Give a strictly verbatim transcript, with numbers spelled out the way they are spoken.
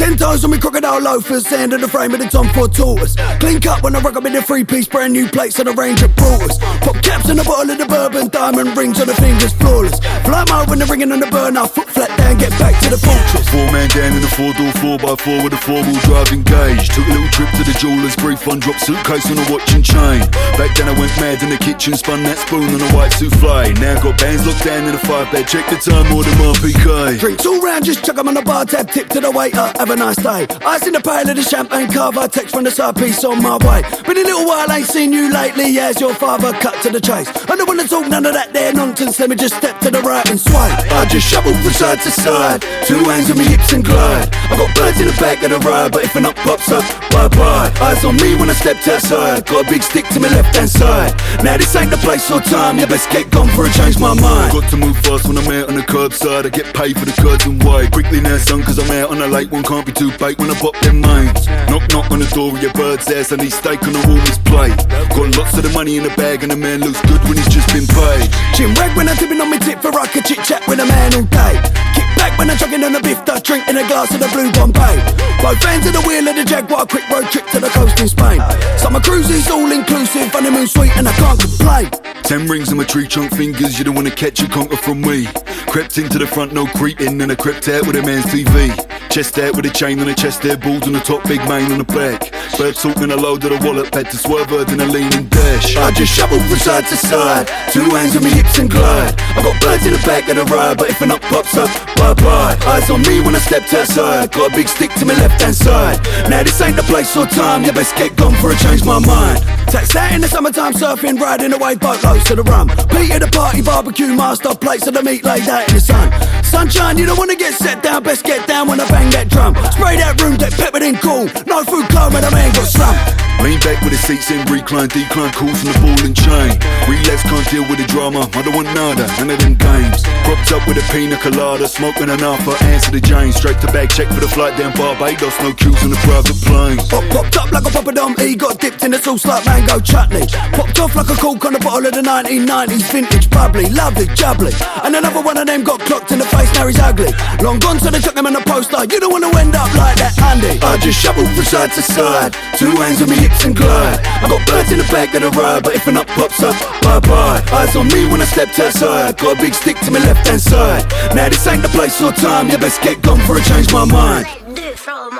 Ten toes on me crocodile loafers, sand in the frame of the Tom Ford Tortoise. Clean cut when I rock up in the three-piece, brand new plates on the range of Brutus. Pop caps in the bottle of the bourbon, diamond rings on the fingers, flawless. Fly mode when the ringing on the burner, foot flat down, get back to the fortress. Four man down in the four-door four by four with a four-wheel drive engaged. Took a little trip to the jeweller's, brief on drop suitcase on a watch and chain. Back then I went mad in the kitchen, spun that spoon on a white souffle. Now got bands locked down in a five bed, check the time, more than R P K. Drinks all round, just chuck 'em on the bar tab, tip to the waiter, have a nice day. Ice in the pail of the champagne carver, text from the side piece on my way. Been a little while, ain't seen you lately, as your father cut to the chase. I don't wanna talk none of that there nonsense, let me just step to the right and sway. I just shuffle from side to side, two hands on me hips and glide. I got birds in the back of the ride, but if a knock pops up, bye bye. Eyes on me when I stepped outside, got a big stick to my left hand side. Now this ain't the place or time, you best get gone for a change my mind. Got to move fast when I'm out on the curbside, I get paid for the curds and wide. Quickly now son, cause I'm out on a late one, can't be too bait when I pop them mains. Knock knock on the door of your bird's ass, I need steak on the warmest plate. Got lots of the money in the bag and the man looks good when he's just been paid. Chin rag when I'm tipping on my tip for I could chit chat with a man all day. Kick back when I'm chugging on the biff, I drink in a glass of the blue Bombay. Both hands of the wheel of the Jaguar, quick road trip to the coast in Spain. Summer cruises all inclusive, honeymoon suite and I can't complain. Ten rings on my tree trunk fingers, you don't wanna catch a conquer from me. Crept into the front, no creeping, and I crept out with a man's T V. Chest out with a chain on the chest, there balls on the top, big mane on the back. Bird talking a load of the wallet, had to swerve her, then I lean and dash. I just shuffle from side to side, two hands on me hips and glide. I got birds in the back of the ride, but if a knock pops up, bye bye. Eyes on me when I stepped outside, got a big stick to my left hand side. Now this ain't the place or time, you best get gone for a change my mind. Text out in the summertime, surfing, riding away boatloads to the rum. Peter the party, barbecue master, plates of the meat laid out in the sun. Sunshine, you don't wanna get set down, best get down when I bang that drum. Spray that room, get peppered in cool, no food coma, the man got slumped. Lean back with the seats in, recline, decline, calls from the ball and chain. Relax, can't deal with the drama, I don't want nada, none of them games. Propped up with a pina colada, smoking an alpha, answer the Jane. Straight to bag, check for the flight down Barbados, no queues on the private plane. Pop, popped up like a poppadom E, got dipped in the sauce like mango chutney. Popped off like a cork on a bottle of the nineteen nineties vintage bubbly, lovely, jubbly. And another one of them got clocked in the face, now he's ugly. Long gone, so they chuck him in the poster, you don't wanna end up like that Andy. I just shuffle from side to side, two hands on me hips and glide. I got birds in the back of the ride, but if a knock pops up, bye bye. Eyes on me when I stepped outside, got a big stick to my left hand side. Now this ain't the place or time, you best get gone for a change my mind. From